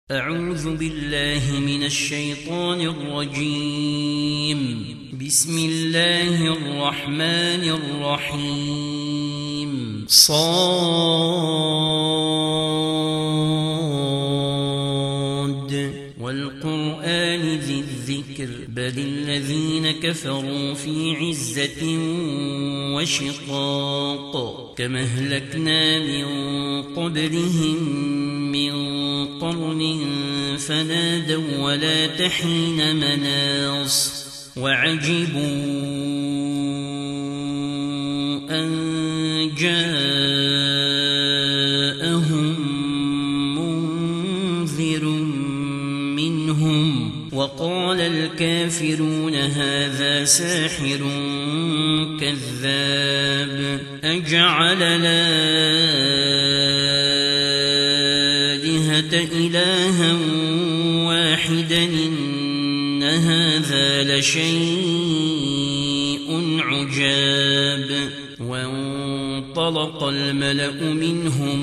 أعوذ بالله من الشيطان الرجيم. بسم الله الرحمن الرحيم. صاد والقرآن ذي الذكر بل الذين كفروا في عزة وشقاق كما أهلكنا من قبلهم من قرن فنادوا ولا تحين مناص وعجبوا أن جاءهم منذر منهم وقال الكافرون هذا ساحر كذاب أجعل الآلهة إلها واحدا إن هذا لشيء عجاب. وانطلق الملأ منهم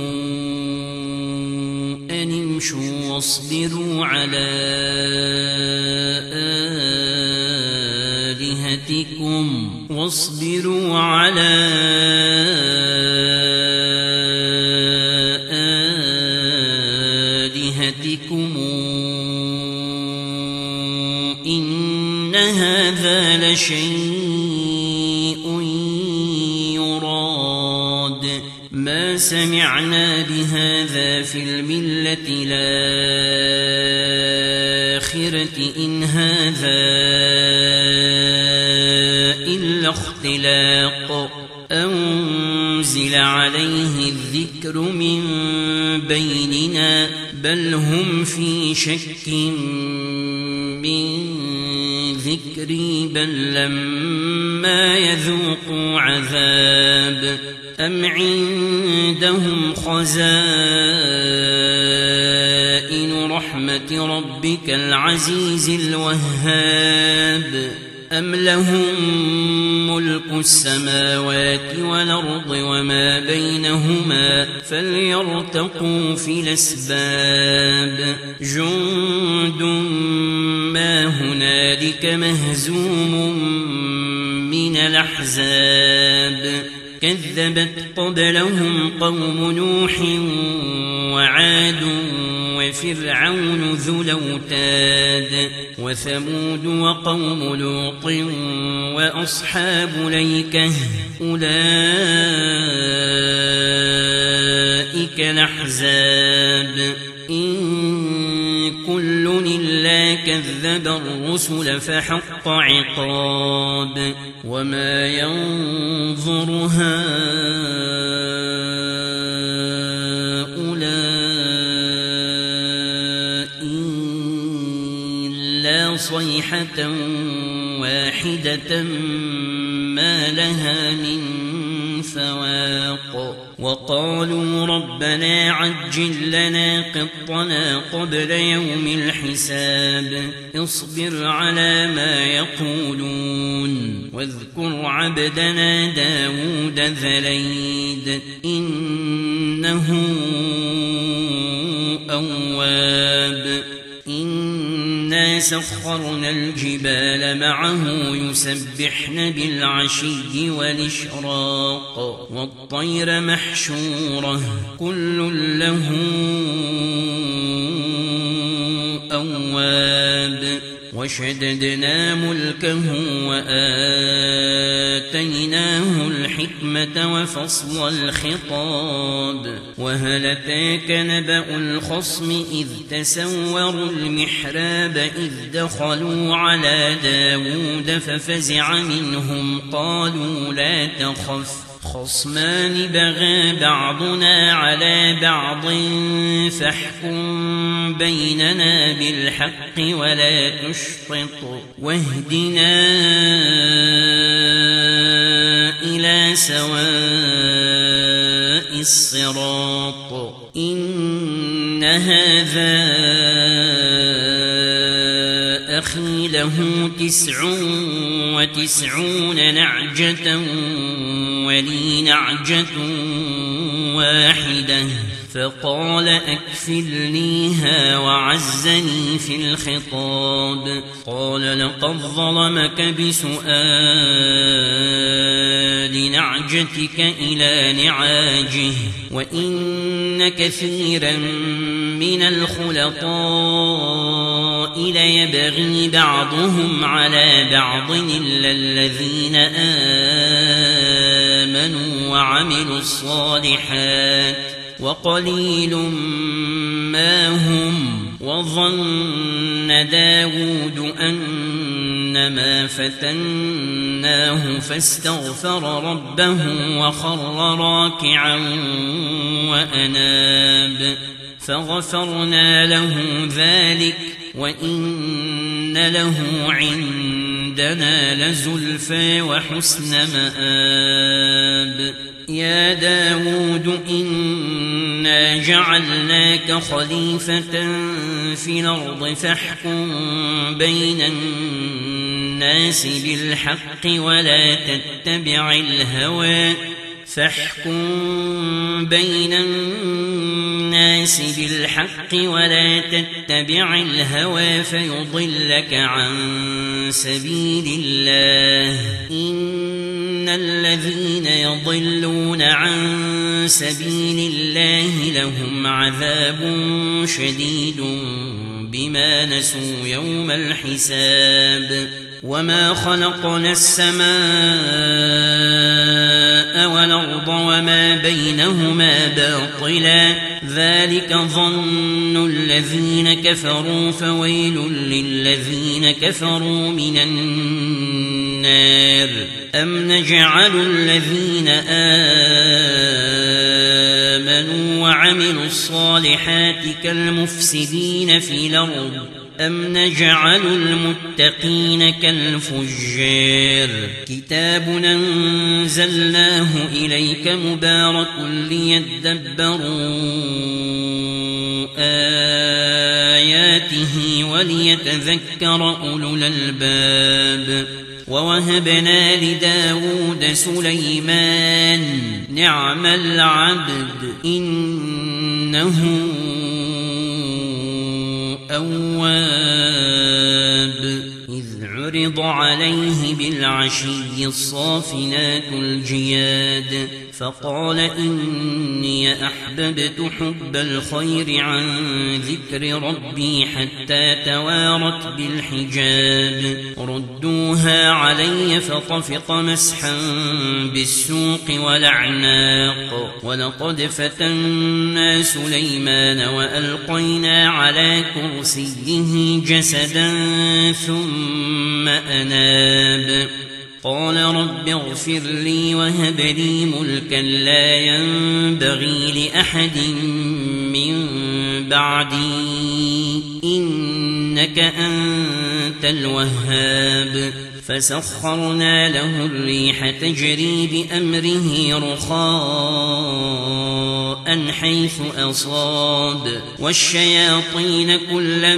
أن امشوا واصبروا على آلهتكم إن هذا لشيء يراد ما سمعنا بهذا في الملة الآخرة إن هذا إلا اختلاق أنزل عليه الذكر من بيننا بل هم في شك من ذكري بل لما يذوقوا عذاب أم عندهم خزائن رحمة ربك العزيز الوهاب أم لهم ملك السماوات والأرض وما بينهما فليرتقوا في الأسباب جند ما هنالك مهزوم من الأحزاب كذبت قبلهم قوم نوح وعاد وفرعون ذو الأوتاد وثمود وقوم لوط وأصحاب الأيكة أولئك الأحزاب إن كل إلا كذب الرسل فحق عقاب وما ينظر هؤلاء إلا صيحة واحدة ما لها من فواق وقالوا ربنا عجل لنا قطنا قبل يوم الحساب اصبر على ما يقولون واذكر عبدنا داود ذا الأيد إنه أواب إنا سخرنا الجبال معه يسبحن بالعشي والإشراق والطير محشورة كل له أواب وشددنا ملكه وآتيناه الحكمة وفصل الخطاب وهل أتاك نبأ الخصم إذ تسوروا المحراب إذ دخلوا على داود ففزع منهم قالوا لا تخف خصمان بغى بعضنا على بعض فاحكم بيننا بالحق ولا تشطط واهدنا إلى سواء الصراط إن هذا أخي له 99 نعجة ولي نعجة واحدة فقال أكفلنيها وعزني في الخطاب. قال لقد ظلمك بسؤال نعجتك إلى نعاجه وإن كثيرا من الخلطاء ليبغي بعضهم على بعض إلا الذين آمنوا وعملوا الصالحات وقليل ما هم. وظن داود أنما فتناه فاستغفر ربه وخر راكعا وأناب فغفرنا له ذلك وإن له عندنا لزلفى وحسن مآب. يا داود إنا جعلناك خليفة في الأرض فاحكم بين الناس بالحق ولا تتبع الهوى فيضلك عن سبيل الله. إن الذين يضلون عن سبيل الله لهم عذاب شديد بما نسوا يوم الحساب. وما خلقنا السماء والأرض وما بينهما باطلا ذلك ظن الذين كفروا فويل للذين كفروا من النار. أم نجعل الذين آمنوا وعملوا الصالحات كالمفسدين في الأرض أم نجعل المتقين كالفجار. كتاب أنزلناه إليك مبارك ليدبروا آياته وليتذكر أولو الألباب. ووهبنا لداود سليمان نعم العبد إنه أواب. إذ عرض عليه بالعشي الصافنات الجياد فقال إني أحببت حب الخير عن ذكر ربي حتى توارت بالحجاب. ردوها علي فطفق مسحا بالسوق والأعناق. ولقد فتنا سليمان وألقينا على كرسيه جسدا ثم أناب. قال رب اغفر لي وهب لي ملكا لا ينبغي لأحد من بعدي إنك أنت الوهاب. فسخرنا له الريح تجري بأمره رخاء حيث أصاب والشياطين كل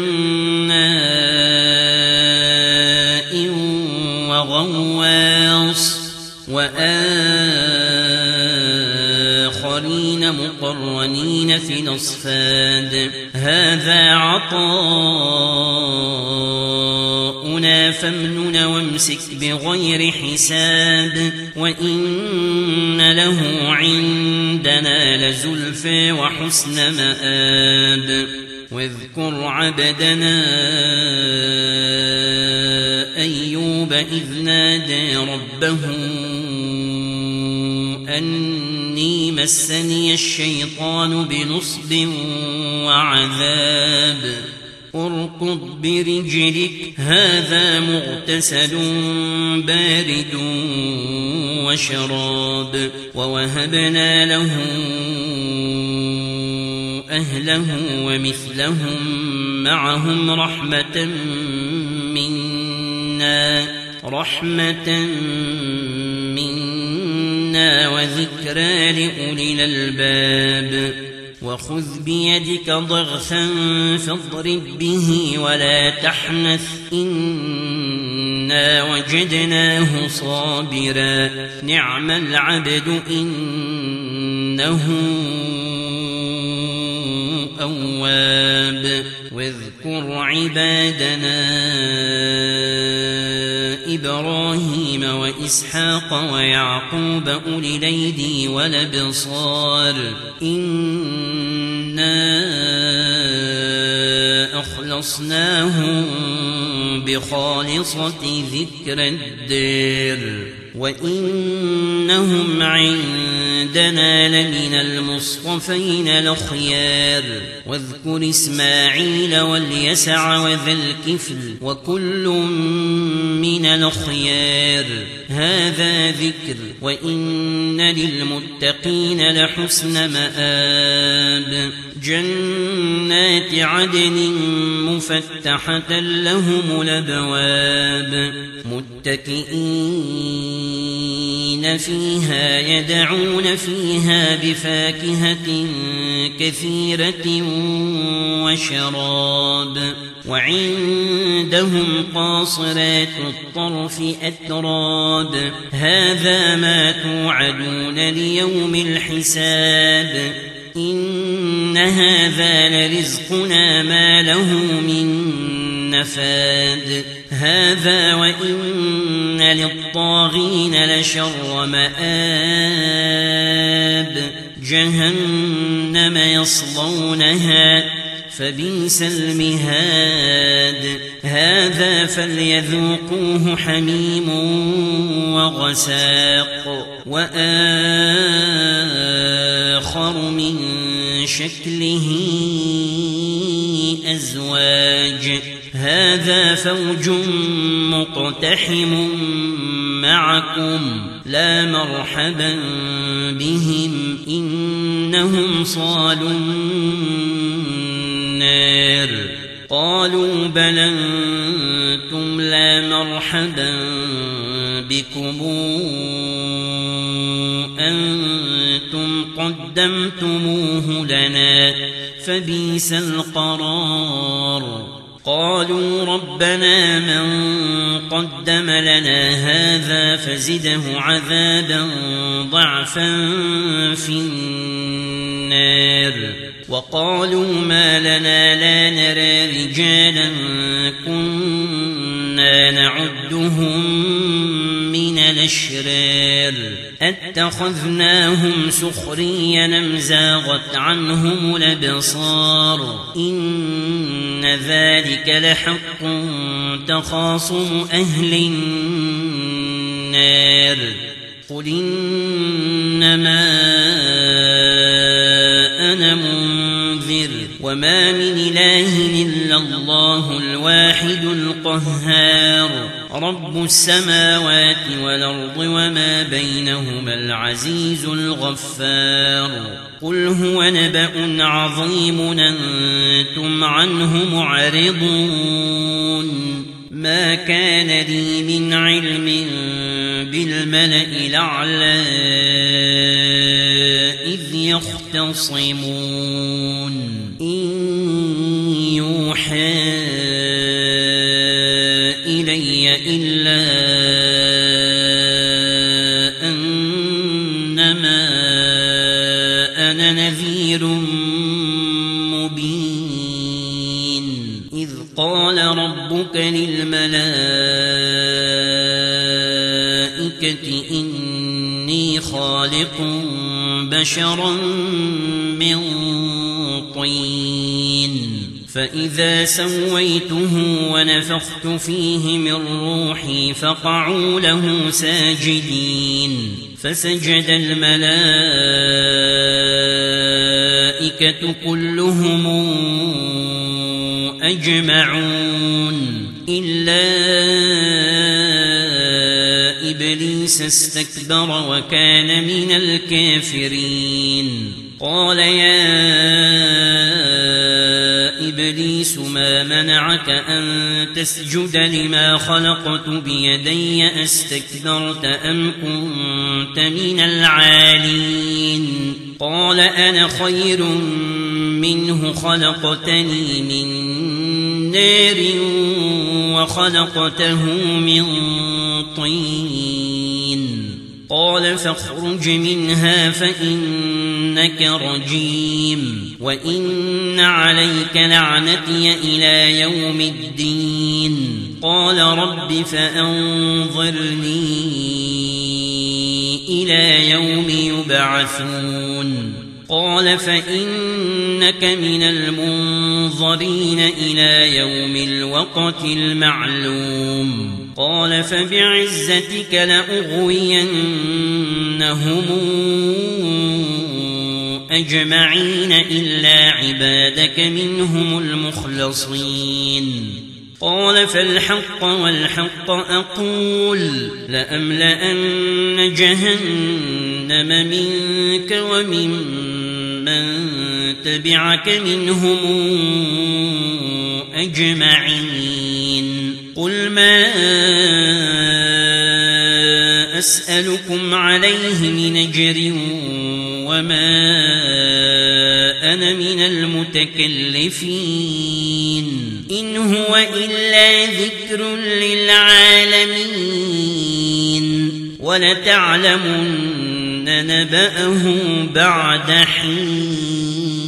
بناء وغواص وآخرين مقرنين في الأصفاد. هذا عطاؤنا فامنن وامسك بغير حساب وإن له عندنا لزلفى وحسن مآب. واذكر عبدنا أيوب إذ نادى ربه أني مسني الشيطان بنصب وعذاب. اركض برجلك هذا مغتسل بارد وشراب. ووهبنا له أهله ومثلهم معهم رحمة منا وذكرى لأولي الألباب. وخذ بيدك ضغثا فاضرب به ولا تحنث إنا وجدناه صابرا نعم العبد إنه أواب واذكر عبادنا إبراهيم وإسحاق ويعقوب أولي الأيدي والأبصار إنا أخلصناهم بخالصة ذكر الدار وإنهم عندنا لمن المصطفين الأخيار واذكر إسماعيل واليسع وذا الكفل وكل من الأخيار هذا ذكر وإن للمتقين لحسن مآب جنات عدن مفتحة لهم الأبواب متكئين فيها يدعون فيها بفاكهة كثيرة وشراب وعندهم قاصرات الطرف أتراب هذا ما توعدون ليوم الحساب إن هذا لرزقنا ما له من نفاد هذا وإن للطاغين لشر مآب جهنم يصلونها فبئس المهاد هذا فليذوقوه حميم وغساق وآخر من شكله أزواج هذا فوج مقتحم معكم لا مرحبا بهم إنهم صالوا النار قالوا بل أنتم لا مرحبا بكم أنتم قدمتموه لنا فبئس القرار قالوا ربنا من قدم لنا هذا فزده عذابا ضعفا في النار وقالوا ما لنا لا نرى رجالا كنا نعدهم من الأشرار اتخذناهم سخريا أم زاغت عنهم الأبصار إن ذلك لحق تخاصم أهل النار قل إنما أنا منذر وما من إله إلا الله الواحد القهار رب السماوات والأرض وما بينهما العزيز الغفار قل هو نبأ عظيم أنتم عنه معرضون ما كان لي من علم بالملأ الأعلى إذ يختصمون إن يوحى إلي إلا أنما أنا نذير مبين إذ قال ربك للملائكة إني خالق بشرا من طين فإذا سويته ونفخت فيه من روحي فقعوا له ساجدين فسجد الملائكة كلهم أجمعون إلا إبليس استكبر وكان من الكافرين قال يا إبليس ما منعك أن تسجد لما خلقت بيدي أستكبرت أم كنت من العالين قال أنا خير منه خلقتني من نار وخلقته من طين قال فاخرج منها فإنك رجيم وإن عليك لعنتي إلى يوم الدين قال رب فأنظرني إلى يوم يبعثون قال فإنك من المنظرين إلى يوم الوقت المعلوم قال فبعزتك لأغوينهم أجمعين إلا عبادك منهم المخلصين قال فالحق والحق أقول لأملأن جهنم منك ومن تبعك منهم أجمعين قل ما أسألكم عليه من أجر وما أنا من المتكلفين إن هو إلا ذكر للعالمين ولتعلمن نبأه بعد حين